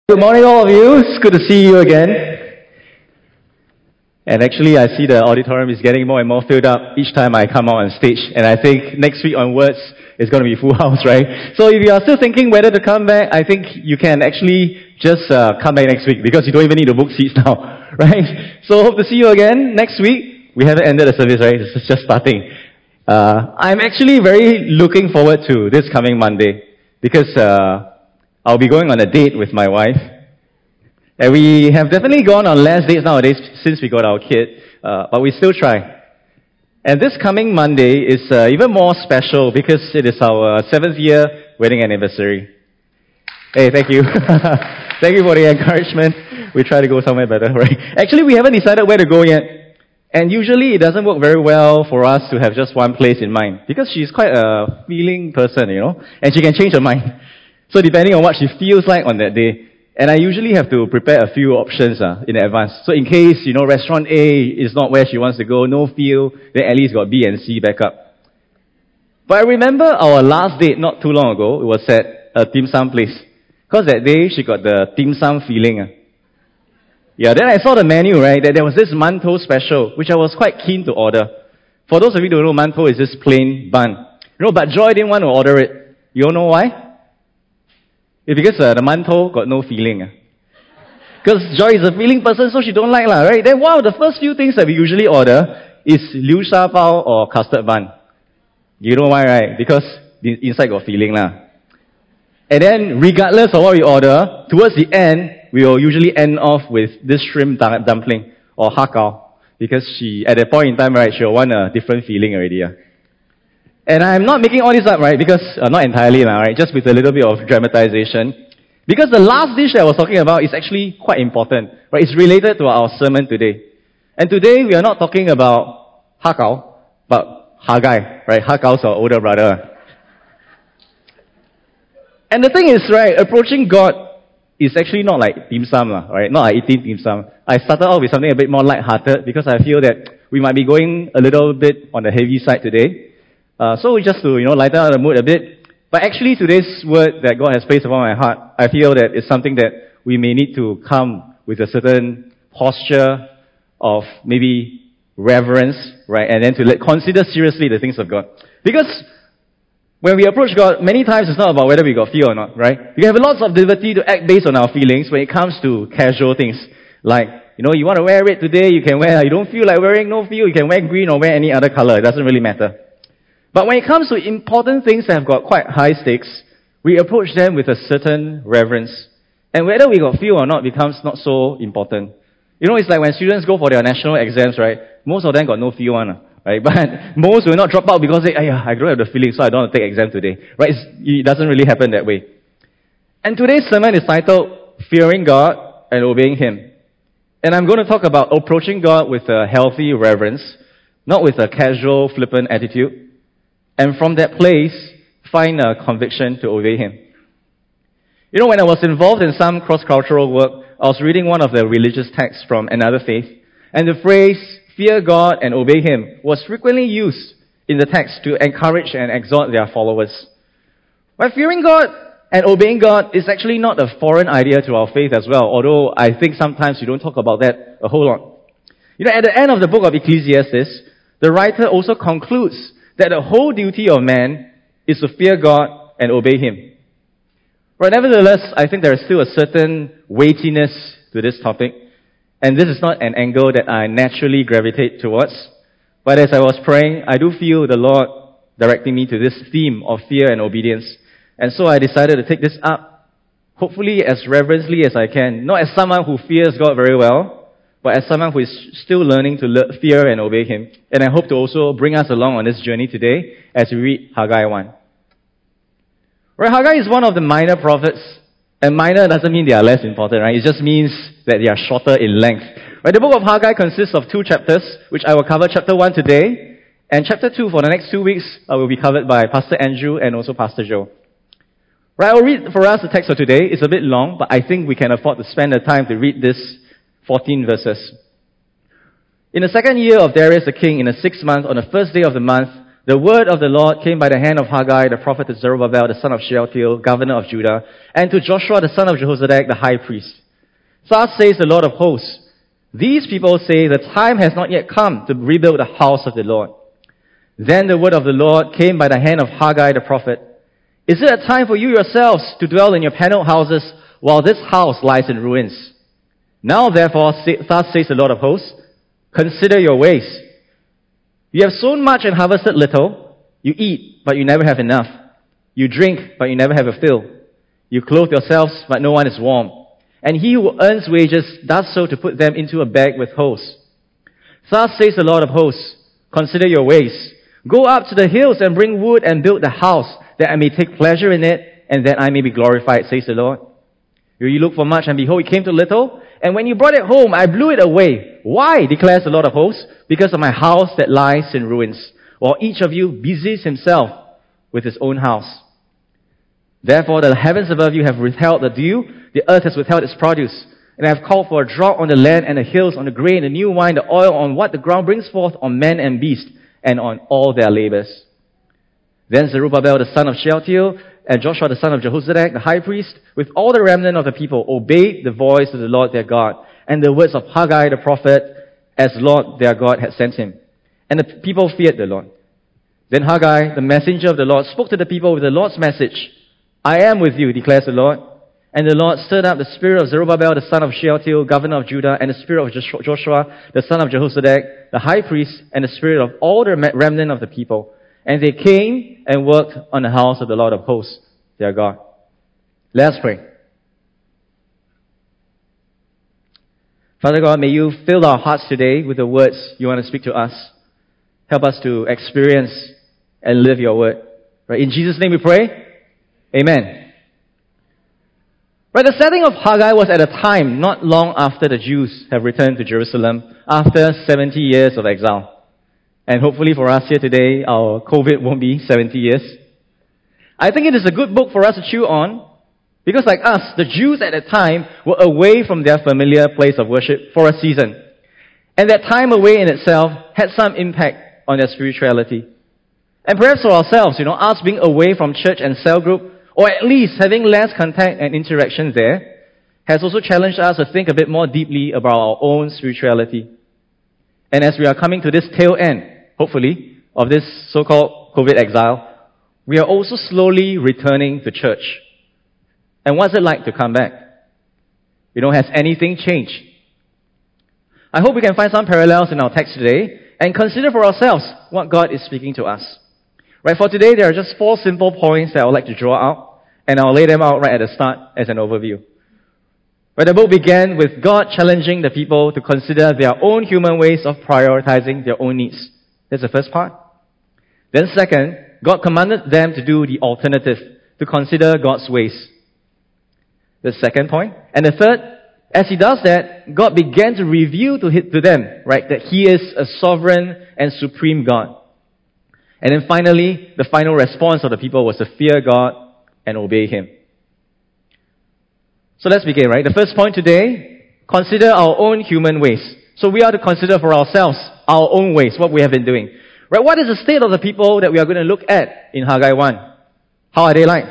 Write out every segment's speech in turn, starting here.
Good morning, all of you. It's good to see you again. And actually, I see the auditorium is getting more and more filled up each time I come out on stage. And I think next week onwards, it's going to be full house, right? So if you are still thinking whether to come back, I think you can actually just come back next week because you don't even need to book seats now, right? So hope to see you again next week. We haven't ended the service, right? It's just starting. I'm actually very looking forward to this coming Monday because I'll be going on a date with my wife. And we have definitely gone on less dates nowadays since we got our kid, but we still try. And this coming Monday is even more special because it is our 7th year wedding anniversary. Hey, thank you. Thank you for the encouragement. We try to go somewhere better, right? Actually, we haven't decided where to go yet. And usually it doesn't work very well for us to have just one place in mind because she's quite a feeling person, and she can change her mind. So depending on what she feels like on that day. And I usually have to prepare a few options in advance. So in case, restaurant A is not where she wants to go, no feel, then at least got B and C back up. But I remember our last date not too long ago, it was at a dim sum place. Because that day she got the dim sum feeling. Yeah, then I saw the menu, right, that there was this mantou special, which I was quite keen to order. For those of you who don't know, mantou is this plain bun. But Joy didn't want to order it. You all know why? It's because the mantou got no feeling. Because Joy is a feeling person, so she don't like, right? Then one of the first few things that we usually order is liu sha bao or custard bun. You know why, right? Because the inside got feeling. And then, regardless of what we order, towards the end, we will usually end off with this shrimp dumpling or hakao. Because at that point in time, right, she'll want a different feeling already. And I'm not making all this up, right? Because, not entirely, right? Just with a little bit of dramatization. Because the last dish that I was talking about is actually quite important, right? It's related to our sermon today. And today we are not talking about Hakao, but Haggai, right? Hagao's our older brother. And the thing is, right, approaching God is actually not like dim sum, right? Not like eating dim sum. I started off with something a bit more light-hearted because I feel that we might be going a little bit on the heavy side today. So just to, lighten up the mood a bit. But actually today's word that God has placed upon my heart, I feel that it's something that we may need to come with a certain posture of maybe reverence, right? And then to consider seriously the things of God. Because when we approach God, many times it's not about whether we got fear or not, right? We have lots of liberty to act based on our feelings when it comes to casual things. Like, you want to wear red today, you can wear. You don't feel like wearing, no feel, you can wear green or wear any other color. It doesn't really matter. But when it comes to important things that have got quite high stakes, we approach them with a certain reverence. And whether we got feel or not becomes not so important. It's like when students go for their national exams, right? Most of them got no feel one, right? But most will not drop out because I don't have the feeling, so I don't want to take exam today, right? It doesn't really happen that way. And today's sermon is titled, Fearing God and Obeying Him. And I'm going to talk about approaching God with a healthy reverence, not with a casual, flippant attitude. And from that place, find a conviction to obey Him. When I was involved in some cross-cultural work, I was reading one of the religious texts from another faith, and the phrase, fear God and obey Him, was frequently used in the text to encourage and exhort their followers. But fearing God and obeying God is actually not a foreign idea to our faith as well, although I think sometimes we don't talk about that a whole lot. At the end of the book of Ecclesiastes, the writer also concludes that the whole duty of man is to fear God and obey Him. But nevertheless, I think there is still a certain weightiness to this topic, and this is not an angle that I naturally gravitate towards. But as I was praying, I do feel the Lord directing me to this theme of fear and obedience. And so I decided to take this up, hopefully as reverently as I can, not as someone who fears God very well, but as someone who is still learning to fear and obey Him. And I hope to also bring us along on this journey today as we read Haggai 1. Right, Haggai is one of the minor prophets, and minor doesn't mean they are less important, right? It just means that they are shorter in length. Right, the book of Haggai consists of 2 chapters, which I will cover chapter 1 today, and chapter 2 for the next 2 weeks will be covered by Pastor Andrew and also Pastor Joe. Right, I'll read for us the text for today. It's a bit long, but I think we can afford to spend the time to read this 14 verses. In the 2nd year of Darius the king, in the 6th month, on the 1st day of the month, the word of the Lord came by the hand of Haggai, the prophet, to Zerubbabel, the son of Shealtiel, governor of Judah, and to Joshua, the son of Jehozadak, the high priest. Thus says the Lord of hosts, these people say the time has not yet come to rebuild the house of the Lord. Then the word of the Lord came by the hand of Haggai the prophet. Is it a time for you yourselves to dwell in your paneled houses while this house lies in ruins? Now therefore, thus says the Lord of hosts, consider your ways. You have sown much and harvested little. You eat, but you never have enough. You drink, but you never have a fill. You clothe yourselves, but no one is warm. And he who earns wages does so to put them into a bag with holes. Thus says the Lord of hosts, consider your ways. Go up to the hills and bring wood and build the house, that I may take pleasure in it, and that I may be glorified, says the Lord. You looked for much, and behold, it came to little. And when you brought it home, I blew it away. Why, declares the Lord of hosts? Because of my house that lies in ruins, while each of you busies himself with his own house. Therefore the heavens above you have withheld the dew, the earth has withheld its produce, and I have called for a drought on the land and the hills, on the grain, the new wine, the oil, on what the ground brings forth, on men and beast, and on all their labors. Then Zerubbabel the son of Shealtiel, and Joshua the son of Jehozadak, the high priest, with all the remnant of the people, obeyed the voice of the Lord their God, and the words of Haggai the prophet, as Lord their God had sent him. And the people feared the Lord. Then Haggai, the messenger of the Lord, spoke to the people with the Lord's message. I am with you, declares the Lord. And the Lord stirred up the spirit of Zerubbabel, the son of Shealtiel, governor of Judah, and the spirit of Joshua, the son of Jehozadak, the high priest, and the spirit of all the remnant of the people. And they came and worked on the house of the Lord of hosts, their God. Let us pray. Father God, may you fill our hearts today with the words you want to speak to us. Help us to experience and live your word. Right? In Jesus' name we pray. Amen. Right, the setting of Haggai was at a time not long after the Jews have returned to Jerusalem after 70 years of exile. And hopefully for us here today, our COVID won't be 70 years. I think it is a good book for us to chew on, because like us, the Jews at that time were away from their familiar place of worship for a season. And that time away in itself had some impact on their spirituality. And perhaps for ourselves, us being away from church and cell group, or at least having less contact and interaction there, has also challenged us to think a bit more deeply about our own spirituality. And as we are coming to this tail end, hopefully, of this so-called COVID exile, we are also slowly returning to church. And what's it like to come back? Has anything changed? I hope we can find some parallels in our text today and consider for ourselves what God is speaking to us. Right, for today, there are just 4 simple points that I would like to draw out, and I'll lay them out right at the start as an overview. Right, the book began with God challenging the people to consider their own human ways of prioritizing their own needs. That's the first part. Then second, God commanded them to do the alternative, to consider God's ways. The second point. And the third, as he does that, God began to reveal to them, right, that he is a sovereign and supreme God. And then finally, the final response of the people was to fear God and obey him. So let's begin, right? The first point today, consider our own human ways. So we are to consider for ourselves our own ways, what we have been doing. Right? What is the state of the people that we are going to look at in Haggai 1? How are they like?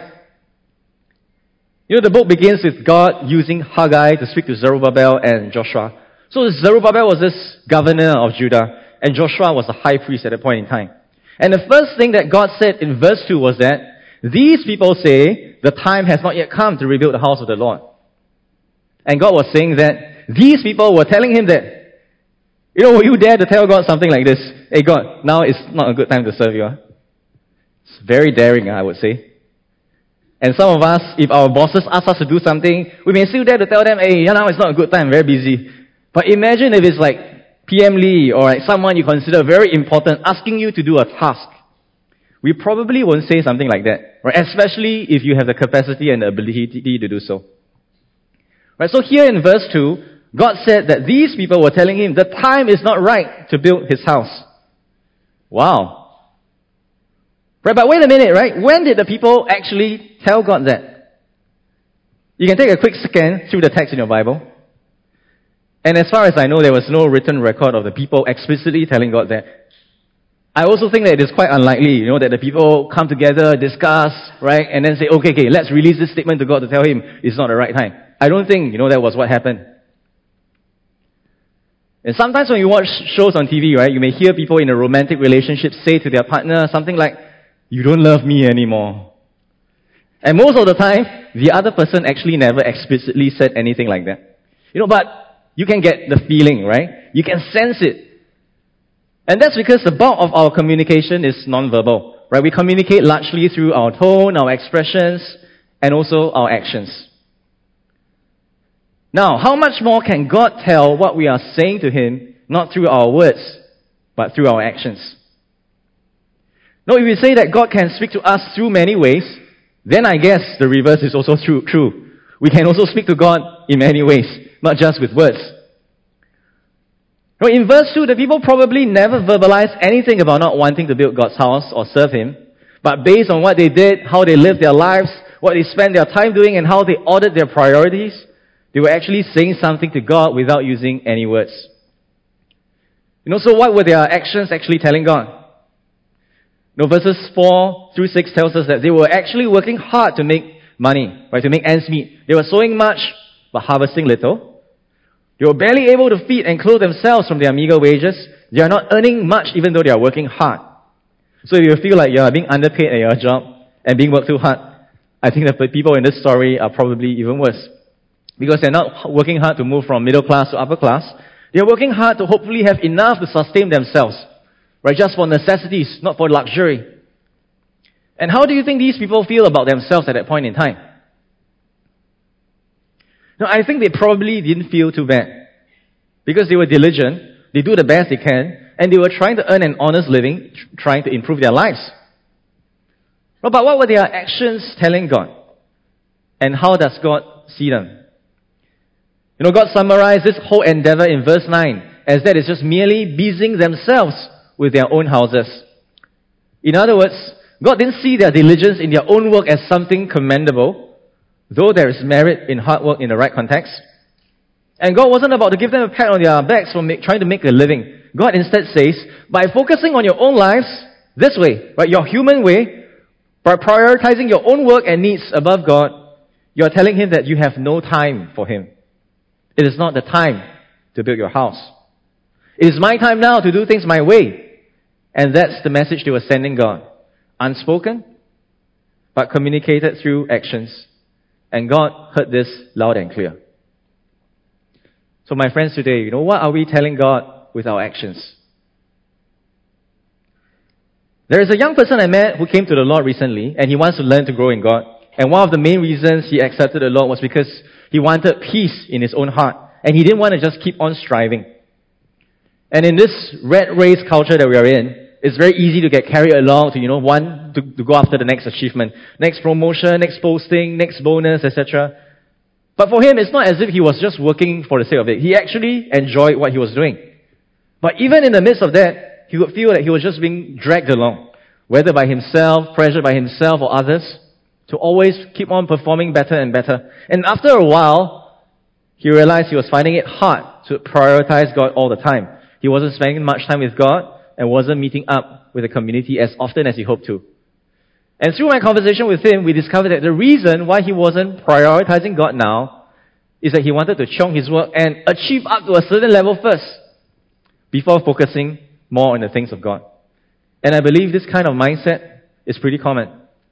The book begins with God using Haggai to speak to Zerubbabel and Joshua. So Zerubbabel was this governor of Judah, and Joshua was the high priest at that point in time. And the first thing that God said in verse 2 was that, these people say, the time has not yet come to rebuild the house of the Lord. And God was saying that these people were telling him that, will you dare to tell God something like this? Hey God, now is not a good time to serve you. It's very daring, I would say. And some of us, if our bosses ask us to do something, we may still dare to tell them, hey, now it's not a good time, very busy. But imagine if it's like PM Lee or like someone you consider very important asking you to do a task. We probably won't say something like that, right? Especially if you have the capacity and the ability to do so. Right? So here in verse 2, God said that these people were telling him the time is not right to build his house. Wow. Right, but wait a minute, right? When did the people actually tell God that? You can take a quick scan through the text in your Bible. And as far as I know, there was no written record of the people explicitly telling God that. I also think that it is quite unlikely, that the people come together, discuss, right, and then say, okay, let's release this statement to God to tell him it's not the right time. I don't think, that was what happened. And sometimes when you watch shows on TV, right, you may hear people in a romantic relationship say to their partner something like, "You don't love me anymore." And most of the time, the other person actually never explicitly said anything like that. But you can get the feeling, right? You can sense it. And that's because the bulk of our communication is non-verbal, right? We communicate largely through our tone, our expressions, and also our actions. Now, how much more can God tell what we are saying to Him, not through our words, but through our actions? Now, if we say that God can speak to us through many ways, then I guess the reverse is also true. We can also speak to God in many ways, not just with words. Now, in verse 2, the people probably never verbalized anything about not wanting to build God's house or serve Him, but based on what they did, how they lived their lives, what they spent their time doing, and how they ordered their priorities, they were actually saying something to God without using any words. So what were their actions actually telling God? Verses 4 through 6 tells us that they were actually working hard to make money, right, to make ends meet. They were sowing much, but harvesting little. They were barely able to feed and clothe themselves from their meager wages. They are not earning much even though they are working hard. So if you feel like you are being underpaid at your job and being worked too hard, I think the people in this story are probably even worse. Because they're not working hard to move from middle class to upper class. They're working hard to hopefully have enough to sustain themselves, right? Just for necessities, not for luxury. And how do you think these people feel about themselves at that point in time? Now, I think they probably didn't feel too bad. Because they were diligent, they do the best they can, and they were trying to earn an honest living, trying to improve their lives. But what were their actions telling God? And how does God see them? God summarized this whole endeavor in verse 9 as that is just merely busying themselves with their own houses. In other words, God didn't see their diligence in their own work as something commendable, though there is merit in hard work in the right context. And God wasn't about to give them a pat on their backs for trying to make a living. God instead says, by focusing on your own lives this way, right, your human way, by prioritizing your own work and needs above God, you're telling Him that you have no time for Him. It is not the time to build your house. It is my time now to do things my way. And that's the message they were sending God. Unspoken, but communicated through actions. And God heard this loud and clear. So my friends today, what are we telling God with our actions? There is a young person I met who came to the Lord recently, and he wants to learn to grow in God. And one of the main reasons he accepted the Lord was because he wanted peace in his own heart. And he didn't want to just keep on striving. And in this rat race culture that we are in, it's very easy to get carried along to, to go after the next achievement. Next promotion, next posting, next bonus, etc. But for him, it's not as if he was just working for the sake of it. He actually enjoyed what he was doing. But even in the midst of that, he would feel that he was just being dragged along, whether by himself, pressured by himself or others, to always keep on performing better and better. And after a while, he realized he was finding it hard to prioritize God all the time. He wasn't spending much time with God and wasn't meeting up with the community as often as he hoped to. And through my conversation with him, we discovered that the reason why he wasn't prioritizing God now is that he wanted to chunk his work and achieve up to a certain level first before focusing more on the things of God. And I believe this kind of mindset is pretty common.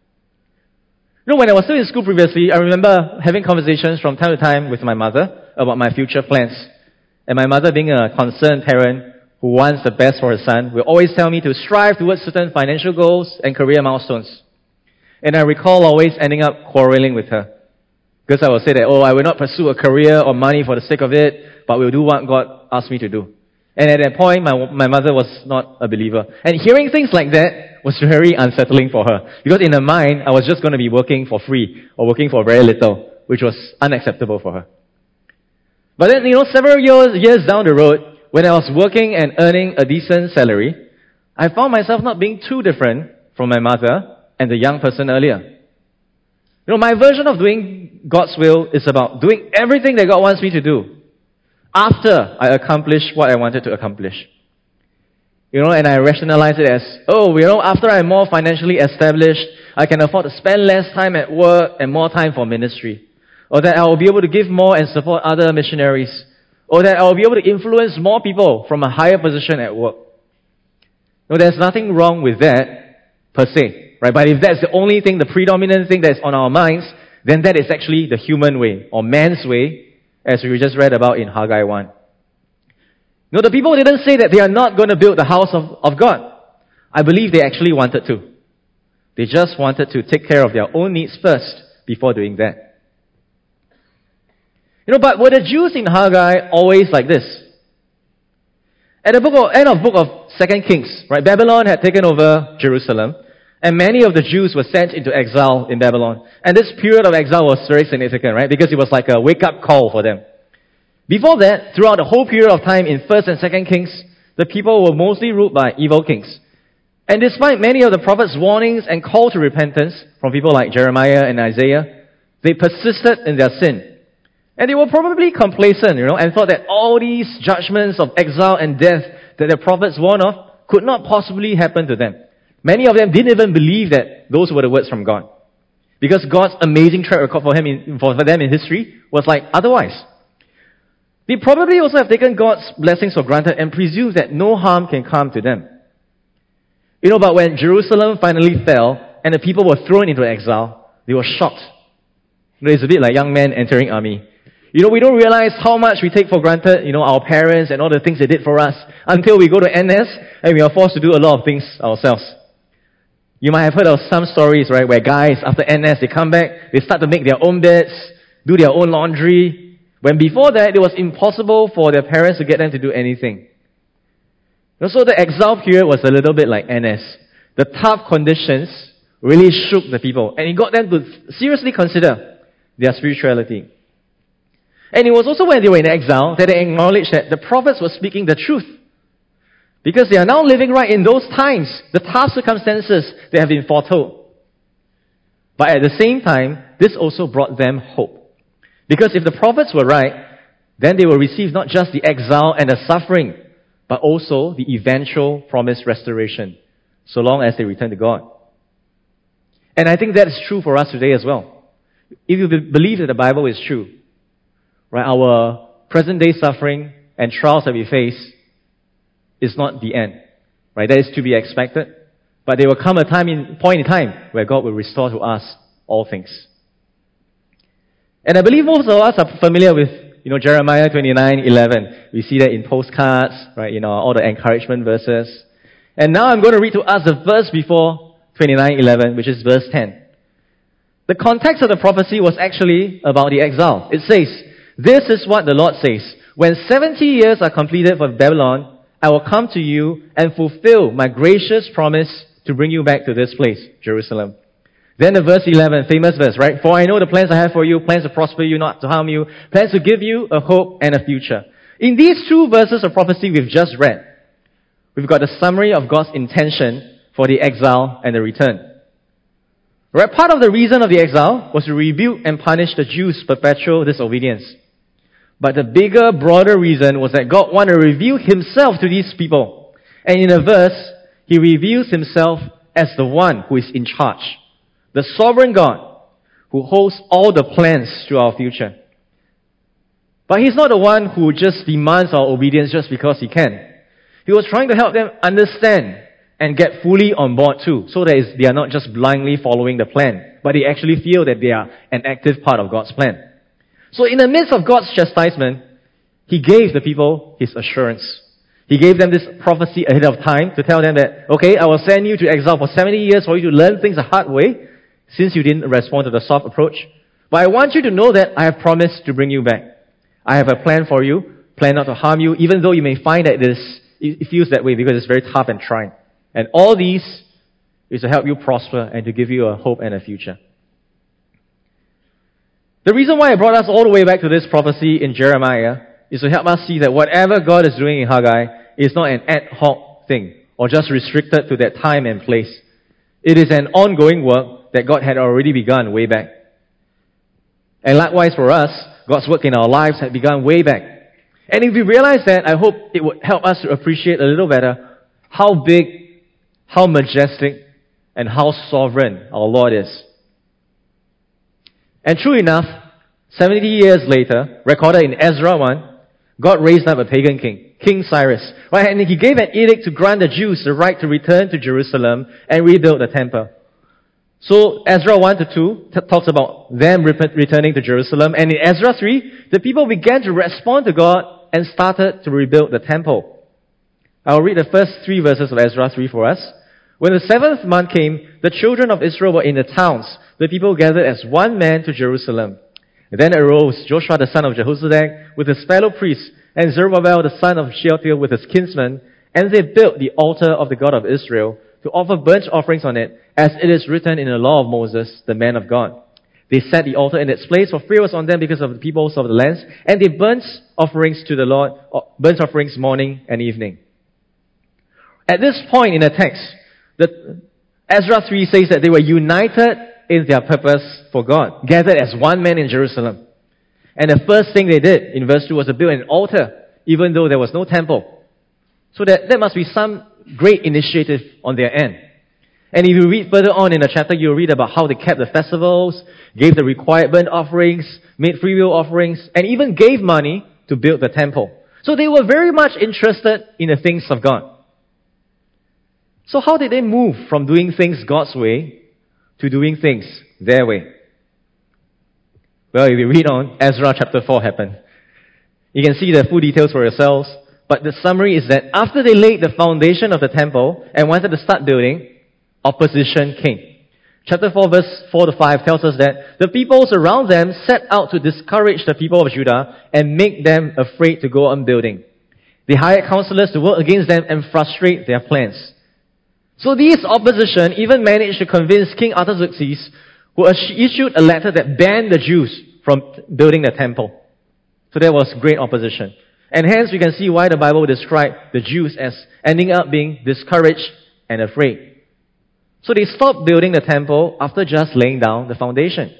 When I was still in school previously, I remember having conversations from time to time with my mother about my future plans. And my mother, being a concerned parent who wants the best for her son, will always tell me to strive towards certain financial goals and career milestones. And I recall always ending up quarreling with her. Because I will say that, I will not pursue a career or money for the sake of it, but will do what God asked me to do. And at that point, my mother was not a believer. And hearing things like that was very unsettling for her. Because in her mind, I was just going to be working for free or working for very little, which was unacceptable for her. But then, several years down the road, when I was working and earning a decent salary, I found myself not being too different from my mother and the young person earlier. My version of doing God's will is about doing everything that God wants me to do after I accomplish what I wanted to accomplish. And I rationalize it as, after I'm more financially established, I can afford to spend less time at work and more time for ministry. Or that I will be able to give more and support other missionaries. Or that I will be able to influence more people from a higher position at work. There's nothing wrong with that per se, right? But if that's the only thing, the predominant thing that's on our minds, then that is actually the human way, or man's way, as we just read about in Haggai 1. The people didn't say that they are not going to build the house of God. I believe they actually wanted to. They just wanted to take care of their own needs first before doing that. But were the Jews in Haggai always like this? At the end of book of 2 Kings, right, Babylon had taken over Jerusalem, and many of the Jews were sent into exile in Babylon. And this period of exile was very significant, right, because it was like a wake-up call for them. Before that, throughout the whole period of time in 1 and 2 Kings, the people were mostly ruled by evil kings. And despite many of the prophets' warnings and call to repentance from people like Jeremiah and Isaiah, they persisted in their sin. And they were probably complacent, and thought that all these judgments of exile and death that the prophets warned of could not possibly happen to them. Many of them didn't even believe that those were the words from God. Because God's amazing track record for them in history was like otherwise. They probably also have taken God's blessings for granted and presumed that no harm can come to them. But when Jerusalem finally fell and the people were thrown into exile, they were shocked. It's a bit like young men entering army. We don't realize how much we take for granted, our parents and all the things they did for us until we go to NS and we are forced to do a lot of things ourselves. You might have heard of some stories, right, where guys, after NS, they come back, they start to make their own beds, do their own laundry, when before that, it was impossible for their parents to get them to do anything. So the exile period was a little bit like NS. The tough conditions really shook the people, and it got them to seriously consider their spirituality. And it was also when they were in exile that they acknowledged that the prophets were speaking the truth. Because they are now living right in those times, the tough circumstances that have been foretold. But at the same time, this also brought them hope. Because if the prophets were right, then they will receive not just the exile and the suffering, but also the eventual promised restoration, so long as they return to God. And I think that is true for us today as well. If you believe that the Bible is true, right, our present-day suffering and trials that we face is not the end. Right? That is to be expected. But there will come a point in time where God will restore to us all things. And I believe most of us are familiar with, Jeremiah 29:11. We see that in postcards, right, all the encouragement verses. And now I'm going to read to us the verse before 29:11, which is verse 10. The context of the prophecy was actually about the exile. It says, "This is what the Lord says. When 70 years are completed for Babylon, I will come to you and fulfill my gracious promise to bring you back to this place, Jerusalem." Then the verse 11, famous verse, right? "For I know the plans I have for you, plans to prosper you, not to harm you, plans to give you a hope and a future." In these two verses of prophecy we've just read, we've got a summary of God's intention for the exile and the return. Right? Part of the reason of the exile was to rebuke and punish the Jews' perpetual disobedience. But the bigger, broader reason was that God wanted to reveal Himself to these people. And in a verse, He reveals Himself as the one who is in charge. The sovereign God who holds all the plans to our future. But He's not the one who just demands our obedience just because He can. He was trying to help them understand and get fully on board too, so that they are not just blindly following the plan, but they actually feel that they are an active part of God's plan. So in the midst of God's chastisement, He gave the people His assurance. He gave them this prophecy ahead of time to tell them that, okay, I will send you to exile for 70 years for you to learn things the hard way, since you didn't respond to the soft approach. But I want you to know that I have promised to bring you back. I have a plan for you, plan not to harm you, even though you may find that it feels that way because it's very tough and trying. And all these is to help you prosper and to give you a hope and a future. The reason why I brought us all the way back to this prophecy in Jeremiah is to help us see that whatever God is doing in Haggai is not an ad hoc thing or just restricted to that time and place. It is an ongoing work that God had already begun way back. And likewise for us, God's work in our lives had begun way back. And if we realize that, I hope it would help us to appreciate a little better how big, how majestic, and how sovereign our Lord is. And true enough, 70 years later, recorded in Ezra 1, God raised up a pagan king, King Cyrus, right? And he gave an edict to grant the Jews the right to return to Jerusalem and rebuild the temple. So Ezra 1 to 2 talks about them returning to Jerusalem. And in Ezra 3, the people began to respond to God and started to rebuild the temple. I'll read the first 3 verses of Ezra 3 for us. When the 7th month came, the children of Israel were in the towns. The people gathered as one man to Jerusalem. Then arose Joshua the son of Jehozadak with his fellow priests, and Zerubbabel the son of Shealtiel with his kinsmen, and they built the altar of the God of Israel to offer burnt offerings on it, as it is written in the law of Moses, the man of God. They set the altar in its place, for fear was on them because of the peoples of the lands, and they burnt offerings to the Lord, burnt offerings morning and evening. At this point in the text, Ezra 3 says that they were united in their purpose for God, gathered as one man in Jerusalem. And the first thing they did in verse 2 was to build an altar, even though there was no temple. So that must be some great initiative on their end. And if you read further on in the chapter, you'll read about how they kept the festivals, gave the required burnt offerings, made freewill offerings, and even gave money to build the temple. So they were very much interested in the things of God. So how did they move from doing things God's way to doing things their way? Well, if you read on, Ezra chapter 4 happened. You can see the full details for yourselves, but the summary is that after they laid the foundation of the temple and wanted to start building, opposition came. Chapter 4 verse 4 to 5 tells us that the peoples around them set out to discourage the people of Judah and make them afraid to go on building. They hired counselors to work against them and frustrate their plans. So this opposition even managed to convince King Artaxerxes, who issued a letter that banned the Jews from building the temple. So there was great opposition. And hence we can see why the Bible described the Jews as ending up being discouraged and afraid. So they stopped building the temple after just laying down the foundation.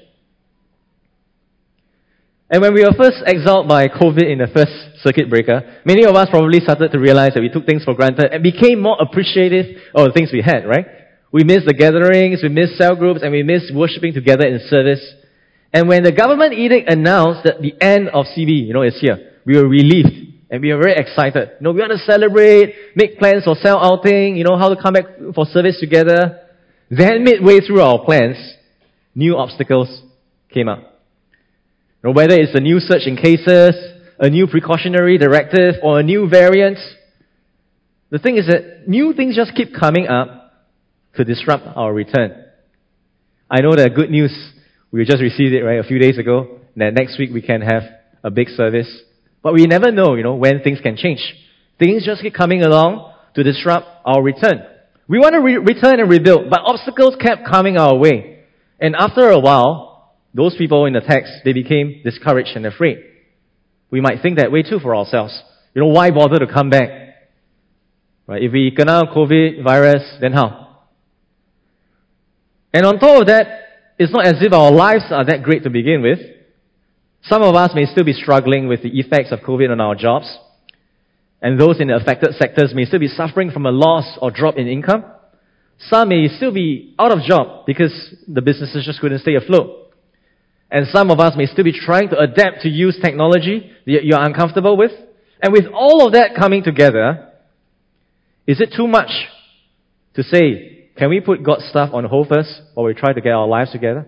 And when we were first exiled by COVID in the first circuit breaker, many of us probably started to realize that we took things for granted and became more appreciative of the things we had, right? We missed the gatherings, we missed cell groups, and we missed worshiping together in service. And when the government edict announced that the end of CB, is here, we were relieved and we were very excited. We want to celebrate, make plans for cell outing, how to come back for service together. Then midway through our plans, new obstacles came up. Whether it's a new surge in cases, a new precautionary directive, or a new variant, the thing is that new things just keep coming up to disrupt our return. I know the good news, we just received it, right, a few days ago, that next week we can have a big service. But we never know, when things can change. Things just keep coming along to disrupt our return. We want to return and rebuild, but obstacles kept coming our way. And after a while, those people in the text, they became discouraged and afraid. We might think that way too for ourselves. Why bother to come back? Right? If we kena COVID virus, then how? And on top of that, it's not as if our lives are that great to begin with. Some of us may still be struggling with the effects of COVID on our jobs. And those in the affected sectors may still be suffering from a loss or drop in income. Some may still be out of job because the businesses just couldn't stay afloat. And some of us may still be trying to adapt to use technology that you're uncomfortable with. And with all of that coming together, is it too much to say, can we put God's stuff on hold first while we try to get our lives together?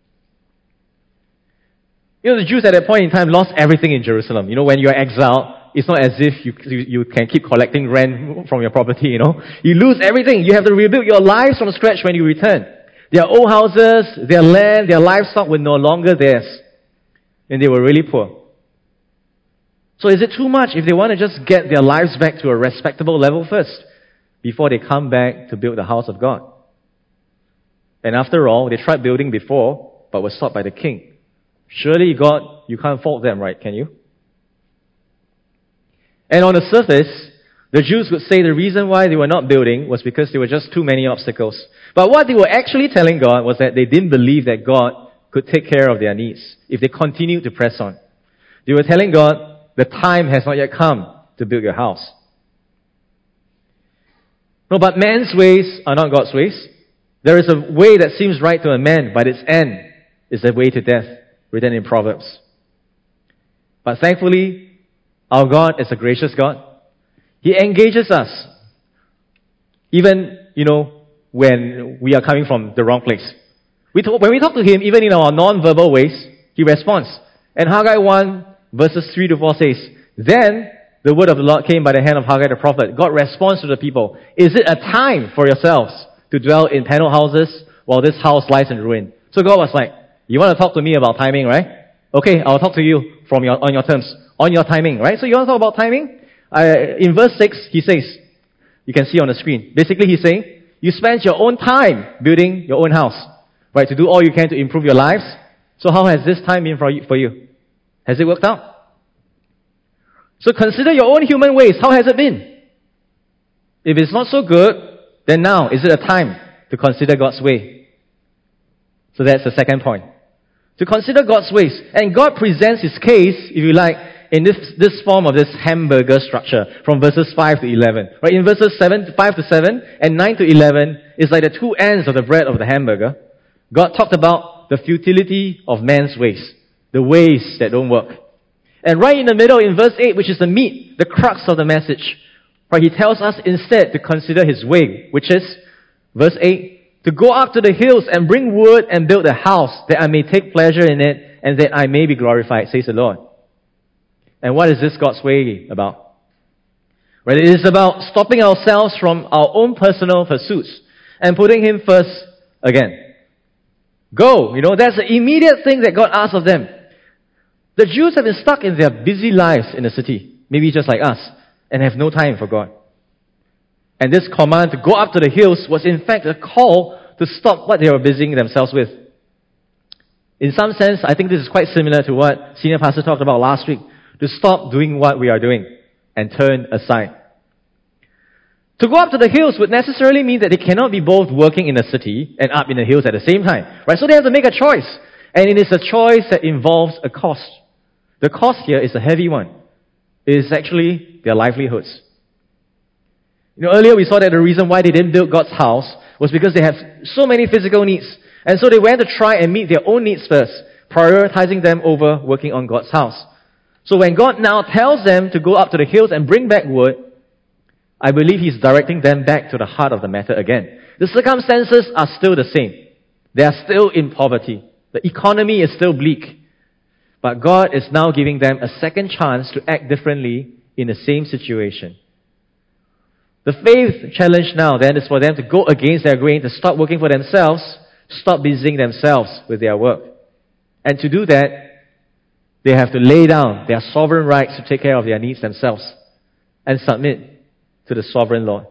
The Jews at that point in time lost everything in Jerusalem. When you're exiled, it's not as if you can keep collecting rent from your property, You lose everything. You have to rebuild your lives from scratch when you return. Their old houses, their land, their livestock were no longer theirs. And they were really poor. So is it too much if they want to just get their lives back to a respectable level first before they come back to build the house of God? And after all, they tried building before, but were stopped by the king. Surely God, you can't fault them, right? Can you? And on the surface, the Jews would say the reason why they were not building was because there were just too many obstacles. But what they were actually telling God was that they didn't believe that God could take care of their needs if they continued to press on. They were telling God, the time has not yet come to build your house. No, but man's ways are not God's ways. There is a way that seems right to a man, but its end is the way to death, written in Proverbs. But thankfully, our God is a gracious God. He engages us, even, when we are coming from the wrong place. When we talk to Him, even in our non-verbal ways, He responds. And Haggai 1, verses 3 to 4 says, Then the word of the Lord came by the hand of Haggai the prophet. God responds to the people, Is it a time for yourselves to dwell in panel houses while this house lies in ruin? So God was like, you want to talk to me about timing, right? Okay, I'll talk to you on your terms, on your timing, right? So you want to talk about timing? In verse 6, He says, you can see on the screen, basically He's saying, you spent your own time building your own house, right, to do all you can to improve your lives. So how has this time been for you? Has it worked out? So consider your own human ways. How has it been? If it's not so good, then now, is it a time to consider God's way? So that's the second point. To consider God's ways. And God presents His case, if you like, in this form of this hamburger structure from verses 5 to 11. Right? In verses 5 to 7 and 9 to 11 is like the two ends of the bread of the hamburger. God talked about the futility of man's ways. The ways that don't work. And right in the middle, in verse 8, which is the meat, the crux of the message, right, He tells us instead to consider His way, which is, verse 8, to go up to the hills and bring wood and build a house, that I may take pleasure in it, and that I may be glorified, says the Lord. And what is this God's way about? Well, it is about stopping ourselves from our own personal pursuits and putting Him first again. Go, that's the immediate thing that God asks of them. The Jews have been stuck in their busy lives in the city, maybe just like us, and have no time for God. And this command to go up to the hills was in fact a call to stop what they were busying themselves with. In some sense, I think this is quite similar to what Senior Pastor talked about last week, to stop doing what we are doing and turn aside. To go up to the hills would necessarily mean that they cannot be both working in the city and up in the hills at the same time. Right? So they have to make a choice. And it is a choice that involves a cost. The cost here is a heavy one. It is actually their livelihoods. Earlier we saw that the reason why they didn't build God's house was because they have so many physical needs. And so they went to try and meet their own needs first, prioritizing them over working on God's house. So when God now tells them to go up to the hills and bring back wood, I believe He's directing them back to the heart of the matter again. The circumstances are still the same. They are still in poverty. The economy is still bleak. But God is now giving them a second chance to act differently in the same situation. The faith challenge now then is for them to go against their grain, to stop working for themselves, stop busying themselves with their work. And to do that, they have to lay down their sovereign rights to take care of their needs themselves and submit to the sovereign Lord.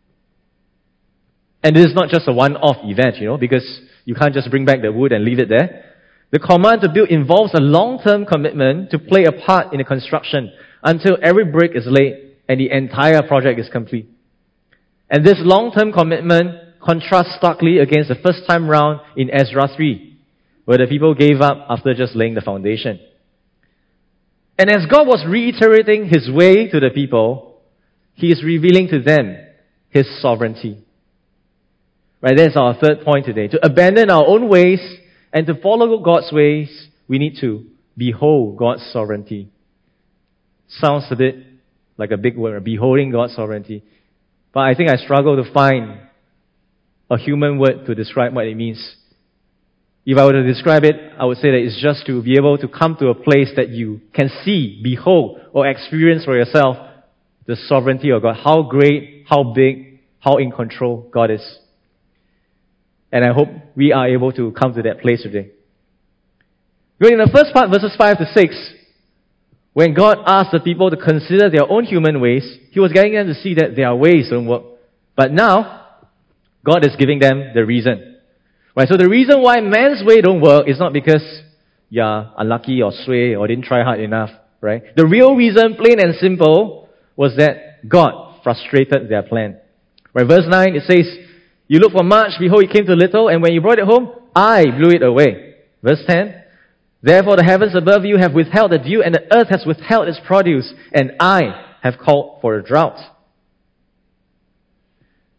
And this is not just a one-off event, because you can't just bring back the wood and leave it there. The command to build involves a long-term commitment to play a part in the construction until every brick is laid and the entire project is complete. And this long-term commitment contrasts starkly against the first time round in Ezra 3, where the people gave up after just laying the foundation. And as God was reiterating His way to the people, He is revealing to them His sovereignty. Right, that's our third point today. To abandon our own ways and to follow God's ways, we need to behold God's sovereignty. Sounds a bit like a big word, beholding God's sovereignty. But I think I struggle to find a human word to describe what it means. If I were to describe it, I would say that it's just to be able to come to a place that you can see, behold, or experience for yourself the sovereignty of God. How great, how big, how in control God is. And I hope we are able to come to that place today. But in the first part, verses 5 to 6, when God asked the people to consider their own human ways, He was getting them to see that their ways don't work. But now, God is giving them the reason. Right? So the reason why man's way don't work is not because you're unlucky or sway or didn't try hard enough. Right? The real reason, plain and simple, was that God frustrated their plan. Right? Verse 9, it says, you looked for much, behold, it came to little, and when you brought it home, I blew it away. Verse 10, therefore the heavens above you have withheld the dew, and the earth has withheld its produce, and I have called for a drought.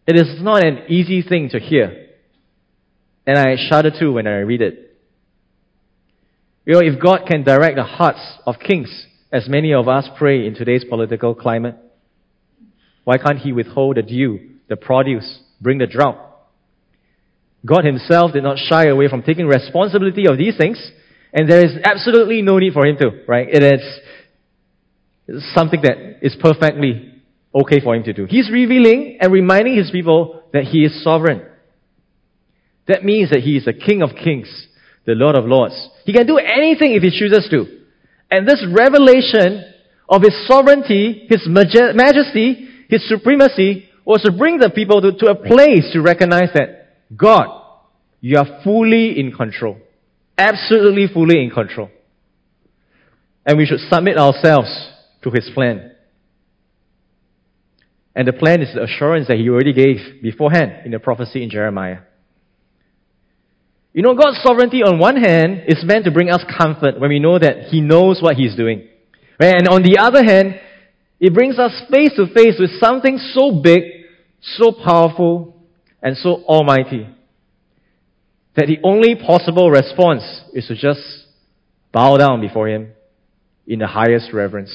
It is not an easy thing to hear. And I shudder too when I read it. You know, if God can direct the hearts of kings, as many of us pray in today's political climate, why can't He withhold the dew, the produce, bring the drought? God Himself did not shy away from taking responsibility of these things, and there is absolutely no need for Him to, right? It's something that is perfectly okay for Him to do. He's revealing and reminding His people that He is sovereign. That means that He is the King of kings, the Lord of lords. He can do anything if He chooses to. And this revelation of His sovereignty, His majesty, His supremacy was to bring the people to a place to recognize that God, You are fully in control. Absolutely fully in control. And we should submit ourselves to His plan. And the plan is the assurance that He already gave beforehand in the prophecy in Jeremiah. You know, God's sovereignty on one hand is meant to bring us comfort when we know that He knows what He's doing. Right? And on the other hand, it brings us face to face with something so big, so powerful, and so almighty that the only possible response is to just bow down before Him in the highest reverence.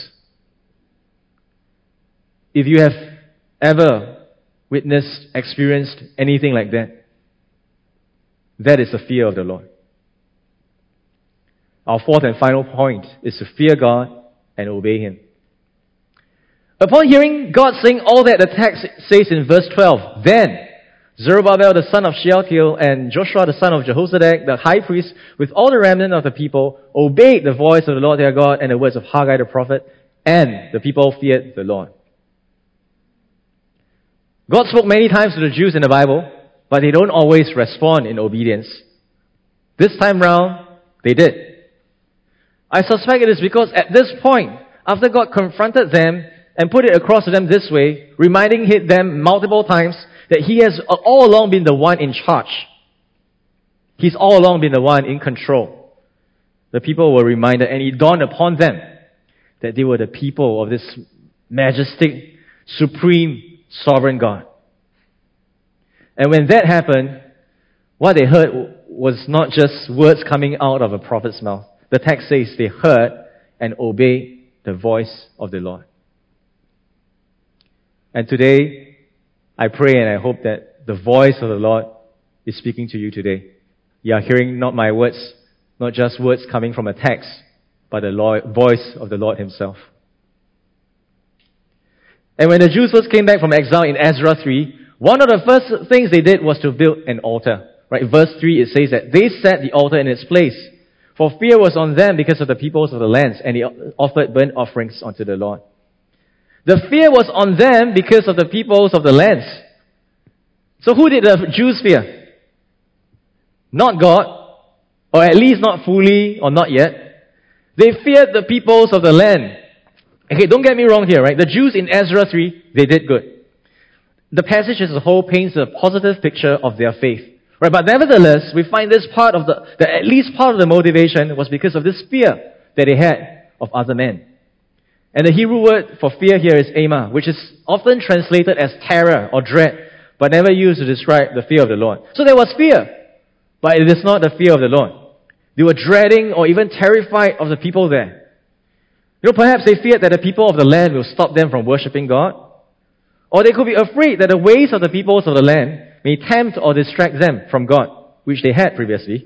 If you have ever witnessed, experienced anything like that, that is the fear of the Lord. Our fourth and final point is to fear God and obey Him. Upon hearing God saying all that, the text says in verse 12, then Zerubbabel the son of Shealtiel and Joshua the son of Jehozadak, the high priest, with all the remnant of the people, obeyed the voice of the Lord their God and the words of Haggai the prophet, and the people feared the Lord. God spoke many times to the Jews in the Bible, but they don't always respond in obedience. This time round, they did. I suspect it is because at this point, after God confronted them and put it across to them this way, reminding them multiple times that He has all along been the one in charge. He's all along been the one in control. The people were reminded, and it dawned upon them that they were the people of this majestic, supreme, sovereign God. And when that happened, what they heard was not just words coming out of a prophet's mouth. The text says they heard and obeyed the voice of the Lord. And today, I pray and I hope that the voice of the Lord is speaking to you today. You are hearing not my words, not just words coming from a text, but the voice of the Lord Himself. And when the Jews first came back from exile in Ezra 3, one of the first things they did was to build an altar. Right? Verse 3, it says that they set the altar in its place. For fear was on them because of the peoples of the lands, and they offered burnt offerings unto the Lord. The fear was on them because of the peoples of the lands. So who did the Jews fear? Not God, or at least not fully, or not yet. They feared the peoples of the land. Okay, don't get me wrong here, right? The Jews in Ezra 3, they did good. The passage as a whole paints a positive picture of their faith. Right, but nevertheless, we find this part of at least part of the motivation was because of this fear that they had of other men. And the Hebrew word for fear here is ema, which is often translated as terror or dread, but never used to describe the fear of the Lord. So there was fear, but it is not the fear of the Lord. They were dreading or even terrified of the people there. You know, perhaps they feared that the people of the land will stop them from worshipping God. Or they could be afraid that the ways of the peoples of the land may tempt or distract them from God, which they had previously.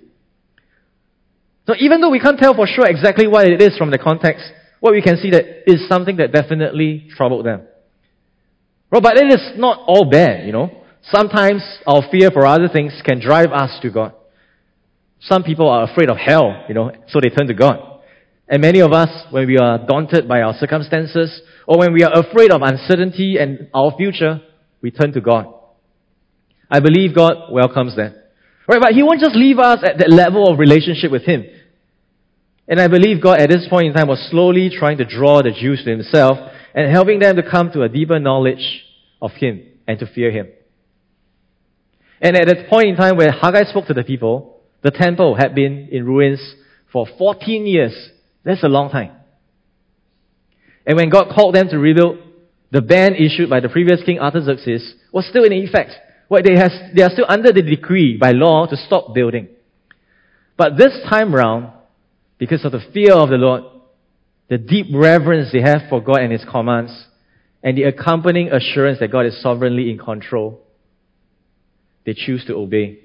So even though we can't tell for sure exactly what it is from the context, what we can see that is something that definitely troubled them. Well, but it is not all bad, you know. Sometimes our fear for other things can drive us to God. Some people are afraid of hell, you know, so they turn to God. And many of us, when we are daunted by our circumstances, or when we are afraid of uncertainty and our future, we turn to God. I believe God welcomes that. Right, but He won't just leave us at that level of relationship with Him. And I believe God at this point in time was slowly trying to draw the Jews to Himself and helping them to come to a deeper knowledge of Him and to fear Him. And at that point in time where Haggai spoke to the people, the temple had been in ruins for 14 years. That's a long time. And when God called them to rebuild, the ban issued by the previous king Artaxerxes was still in effect. They are still under the decree by law to stop building. But this time round, because of the fear of the Lord, the deep reverence they have for God and His commands, and the accompanying assurance that God is sovereignly in control, they choose to obey.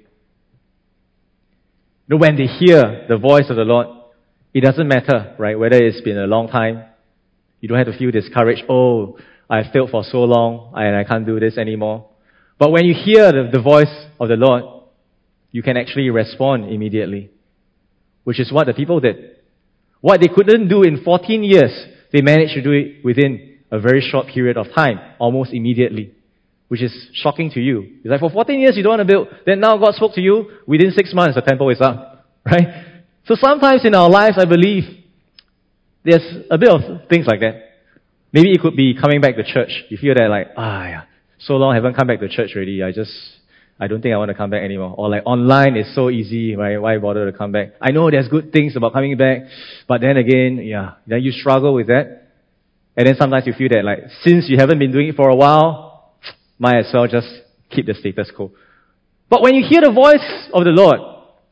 When they hear the voice of the Lord, it doesn't matter, right, whether it's been a long time. You don't have to feel discouraged. Oh, I failed for so long and I can't do this anymore. But when you hear the voice of the Lord, you can actually respond immediately, which is what the people did. What they couldn't do in 14 years, they managed to do it within a very short period of time, almost immediately, which is shocking to you. It's like, for 14 years you don't want to build, then now God spoke to you, within 6 months the temple is up, right? So sometimes in our lives, I believe, there's a bit of things like that. Maybe it could be coming back to church. You feel that like, so long I haven't come back to church already, I don't think I want to come back anymore. Or like online is so easy, right? Why bother to come back? I know there's good things about coming back, but then again, then you struggle with that. And then sometimes you feel that like, since you haven't been doing it for a while, might as well just keep the status quo. But when you hear the voice of the Lord,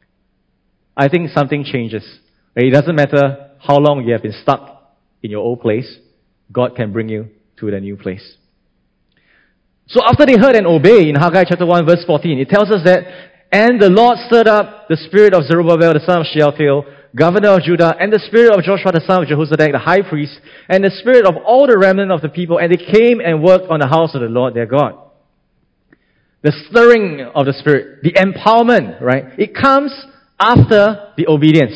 I think something changes. It doesn't matter how long you have been stuck in your old place, God can bring you to the new place. So after they heard and obeyed, in Haggai chapter 1 verse 14, it tells us that, and the Lord stirred up the spirit of Zerubbabel, the son of Shealtiel, governor of Judah, and the spirit of Joshua, the son of Jehozadak, the high priest, and the spirit of all the remnant of the people, and they came and worked on the house of the Lord their God. The stirring of the Spirit, the empowerment, right? It comes after the obedience.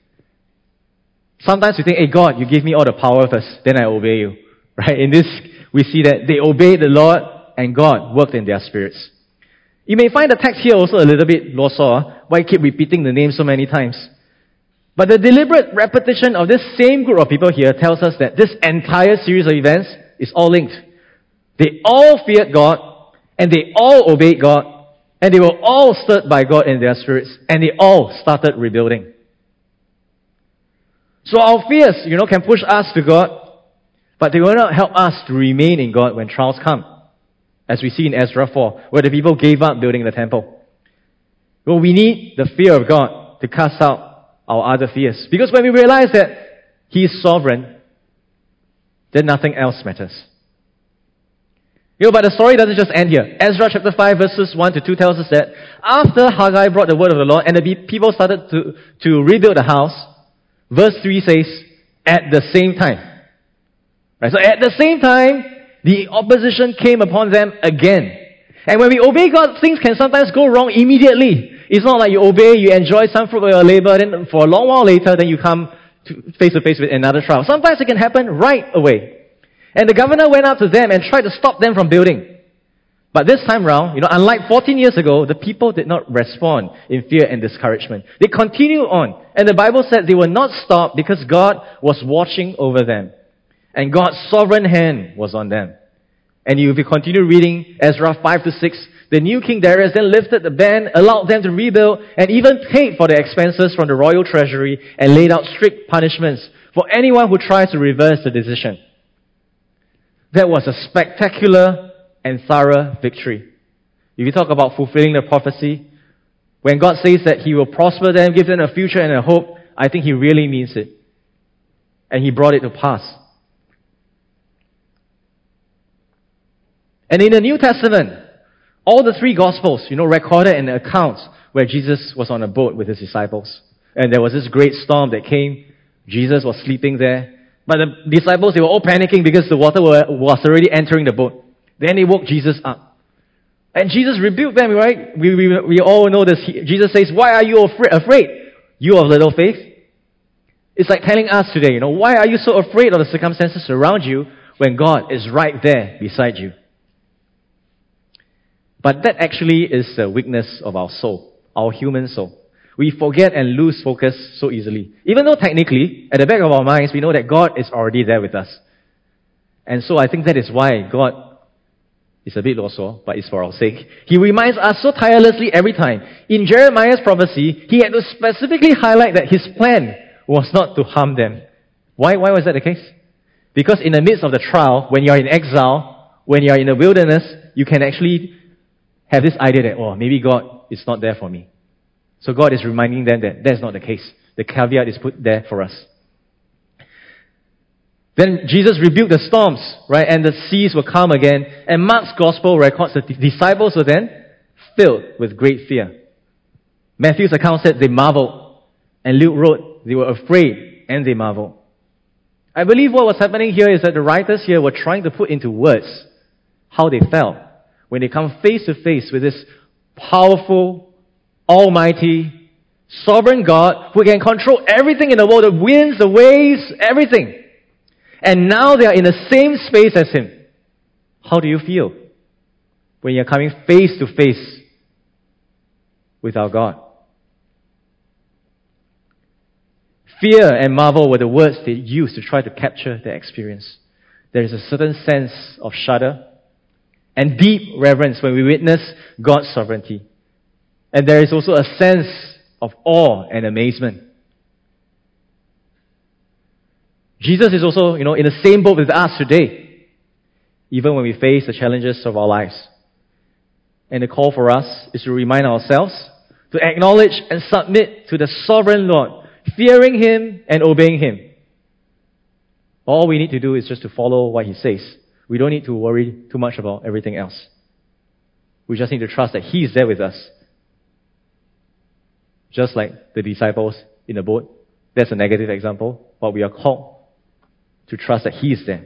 Sometimes we think, hey God, you give me all the power first, then I obey you. Right? In this, we see that they obeyed the Lord and God worked in their spirits. You may find the text here also a little bit loso, why I keep repeating the name so many times. But the deliberate repetition of this same group of people here tells us that this entire series of events is all linked. They all feared God, and they all obeyed God, and they were all stirred by God in their spirits, and they all started rebuilding. So our fears, can push us to God, but they will not help us to remain in God when trials come. As we see in Ezra 4, where the people gave up building the temple. Well, we need the fear of God to cast out our other fears. Because when we realize that He is sovereign, then nothing else matters. But the story doesn't just end here. Ezra chapter 5 verses 1 to 2 tells us that after Haggai brought the word of the Lord and the people started to rebuild the house, verse 3 says, at the same time. Right? So at the same time, the opposition came upon them again. And when we obey God, things can sometimes go wrong immediately. It's not like you obey, you enjoy some fruit of your labor, then for a long while later, then you come face to face with another trial. Sometimes it can happen right away. And the governor went up to them and tried to stop them from building. But this time round, unlike 14 years ago, the people did not respond in fear and discouragement. They continued on. And the Bible said they were not stopped because God was watching over them. And God's sovereign hand was on them. And if you continue reading Ezra 5 to 6, the new King Darius then lifted the ban, allowed them to rebuild, and even paid for the expenses from the royal treasury and laid out strict punishments for anyone who tries to reverse the decision. That was a spectacular and thorough victory. If you talk about fulfilling the prophecy, when God says that He will prosper them, give them a future and a hope, I think He really means it. And He brought it to pass. And in the New Testament, all the three Gospels, recorded in the accounts where Jesus was on a boat with His disciples. And there was this great storm that came. Jesus was sleeping there. But the disciples, they were all panicking because the water was already entering the boat. Then they woke Jesus up. And Jesus rebuked them, right? We all know this. Jesus says, why are you afraid? You of little faith? It's like telling us today, why are you so afraid of the circumstances around you when God is right there beside you? But that actually is the weakness of our soul, our human soul. We forget and lose focus so easily. Even though technically, at the back of our minds, we know that God is already there with us. And so I think that is why God is a bit loso, but it's for our sake. He reminds us so tirelessly every time. In Jeremiah's prophecy, he had to specifically highlight that his plan was not to harm them. Why was that the case? Because in the midst of the trial, when you're in exile, when you are in the wilderness, you can actually have this idea that, oh, maybe God is not there for me. So God is reminding them that that's not the case. The caveat is put there for us. Then Jesus rebuked the storms, right? And the seas will calm again. And Mark's gospel records the disciples were then filled with great fear. Matthew's account said they marveled. And Luke wrote they were afraid and they marveled. I believe what was happening here is that the writers here were trying to put into words how they felt when they come face to face with this powerful, almighty, sovereign God who can control everything in the world, the winds, the waves, everything. And now they are in the same space as Him. How do you feel when you're coming face to face with our God? Fear and marvel were the words they used to try to capture the experience. There is a certain sense of shudder and deep reverence when we witness God's sovereignty. And there is also a sense of awe and amazement. Jesus is also, in the same boat with us today, even when we face the challenges of our lives. And the call for us is to remind ourselves to acknowledge and submit to the sovereign Lord, fearing Him and obeying Him. All we need to do is just to follow what He says. We don't need to worry too much about everything else. We just need to trust that He is there with us. Just like the disciples in the boat. That's a negative example, but we are called to trust that He is there.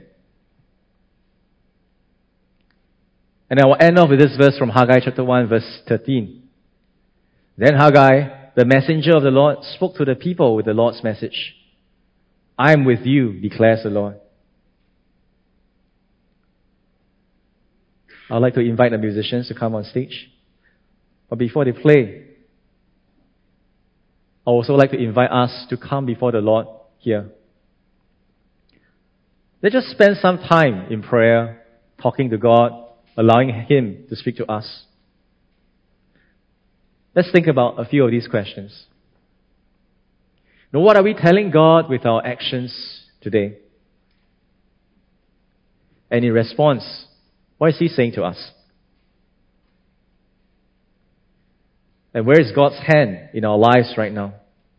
And I will end off with this verse from Haggai chapter 1, verse 13. Then Haggai, the messenger of the Lord, spoke to the people with the Lord's message. I am with you, declares the Lord. I'd like to invite the musicians to come on stage. But before they play, I would also like to invite us to come before the Lord here. Let's just spend some time in prayer, talking to God, allowing Him to speak to us. Let's think about a few of these questions. Now, what are we telling God with our actions today? And in response, what is He saying to us? And where is God's hand in our lives right now?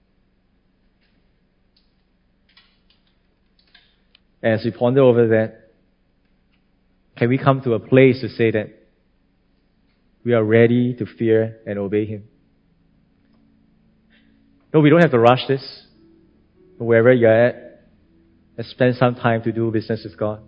As we ponder over that, can we come to a place to say that we are ready to fear and obey Him? No, we don't have to rush this. Wherever you're at, let's spend some time to do business with God.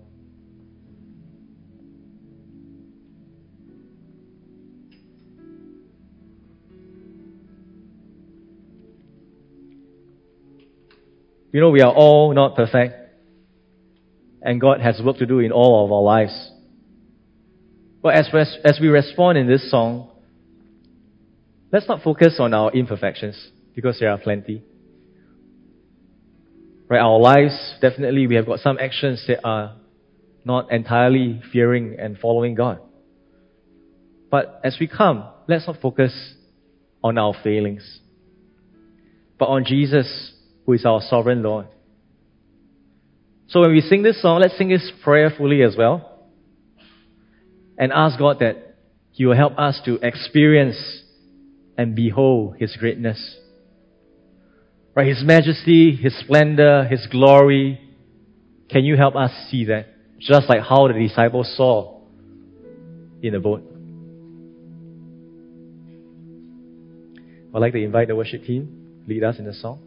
We are all not perfect. And God has work to do in all of our lives. But as we respond in this song, let's not focus on our imperfections, because there are plenty. Right, our lives, definitely we have got some actions that are not entirely fearing and following God. But as we come, let's not focus on our failings, but on Jesus, who is our sovereign Lord. So when we sing this song, let's sing this prayerfully as well. And ask God that He will help us to experience and behold His greatness. Right, His majesty, His splendor, His glory. Can you help us see that? Just like how the disciples saw in the boat. I'd like to invite the worship team to lead us in the song.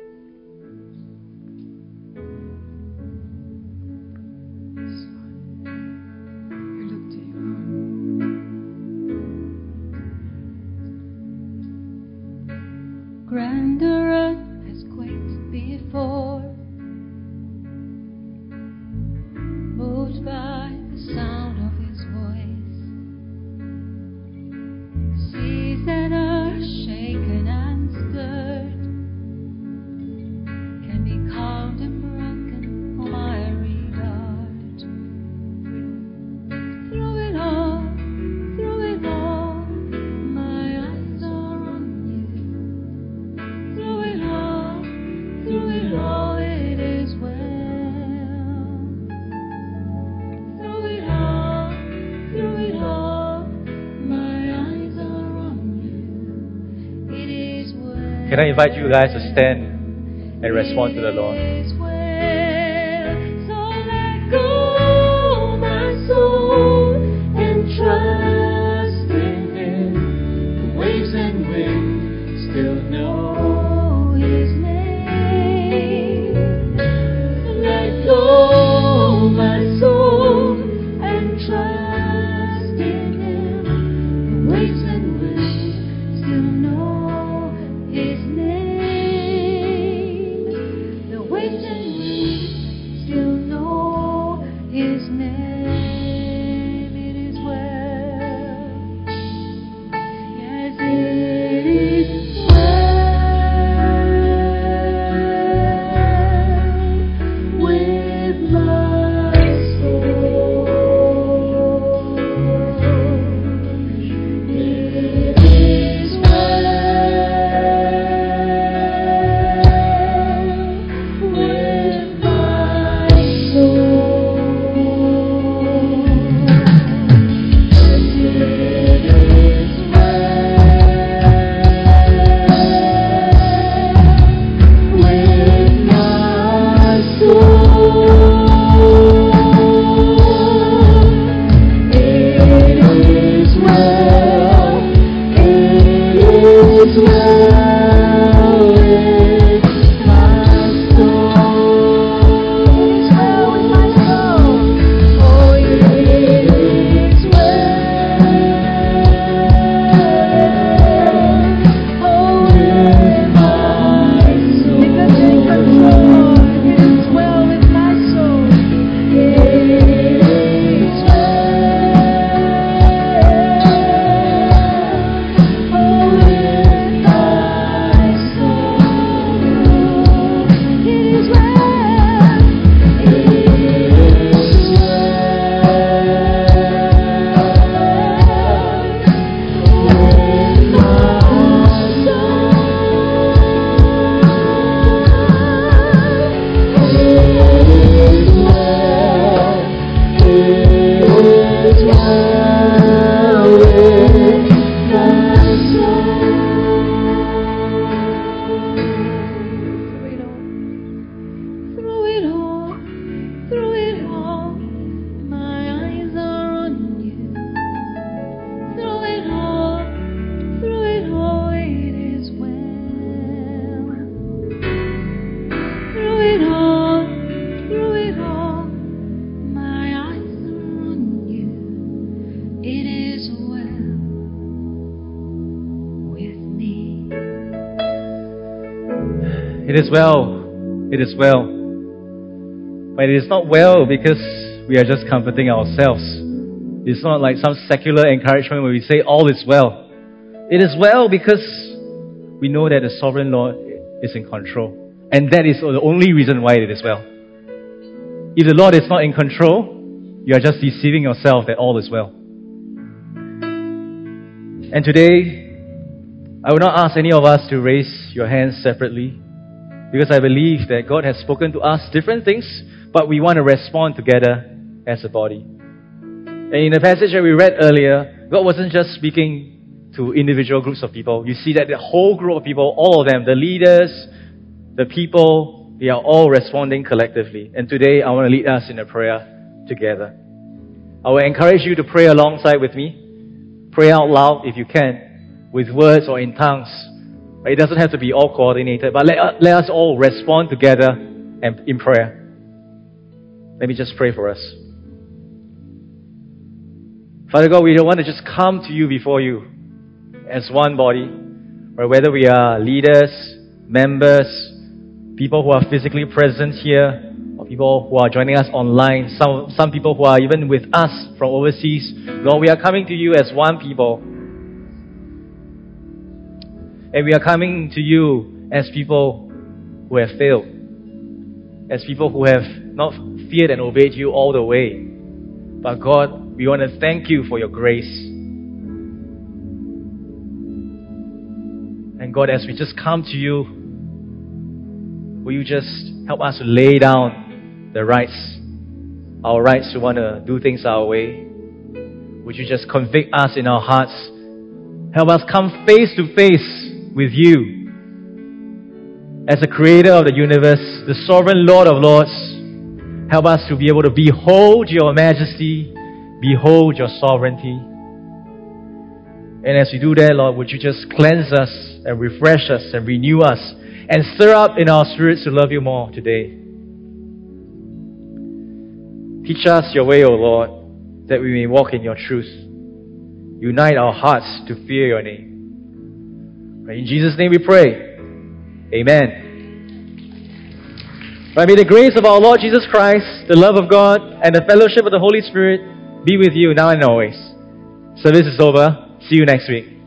Grandeur has quaked before, moved by the sound of His voice. Seas that are shaken and stirred can be calmed and broken, oh my regard. Through it all, my eyes are on You. Through Can I invite you guys to stand and respond to the Lord? Is well. So let go, my soul, and trust in Him. The waves and winds still know His name. Let go, my soul, and trust in Him. The waves and winds still know His name. The waves and winds still know His name. It is well. Yes, it is well with my soul. It is well with my It is well. It is well. But it is not well because we are just comforting ourselves. It's not like some secular encouragement where we say all is well. It is well because we know that the sovereign Lord is in control. And that is the only reason why it is well. If the Lord is not in control, you are just deceiving yourself that all is well. And today, I will not ask any of us to raise your hands separately, because I believe that God has spoken to us different things, but we want to respond together as a body. And in the passage that we read earlier, God wasn't just speaking to individual groups of people. You see that the whole group of people, all of them, the leaders, the people, they are all responding collectively. And today, I want to lead us in a prayer together. I will encourage you to pray alongside with me. Pray out loud if you can, with words or in tongues. It doesn't have to be all coordinated, but let us all respond together and in prayer. Let me just pray for us. Father God, we don't want to just come to you before you as one body, or whether we are leaders, members, people who are physically present here, or people who are joining us online, some people who are even with us from overseas. Lord, we are coming to you as one people. And we are coming to you as people who have failed, as people who have not feared and obeyed you all the way. But God, we want to thank you for your grace. And God, as we just come to you, will you just help us to lay down the rights, our rights to want to do things our way? Would you just convict us in our hearts? Help us come face to face with you as the creator of the universe, the sovereign Lord of lords, help us to be able to behold your majesty, behold your sovereignty. And as we do that, Lord, would you just cleanse us and refresh us and renew us and stir up in our spirits to love you more today. Teach us your way, O Lord, that we may walk in your truth. Unite our hearts to fear your name. Right, in Jesus' name we pray. Amen. Right, may the grace of our Lord Jesus Christ, the love of God, and the fellowship of the Holy Spirit be with you now and always. Service is over. See you next week.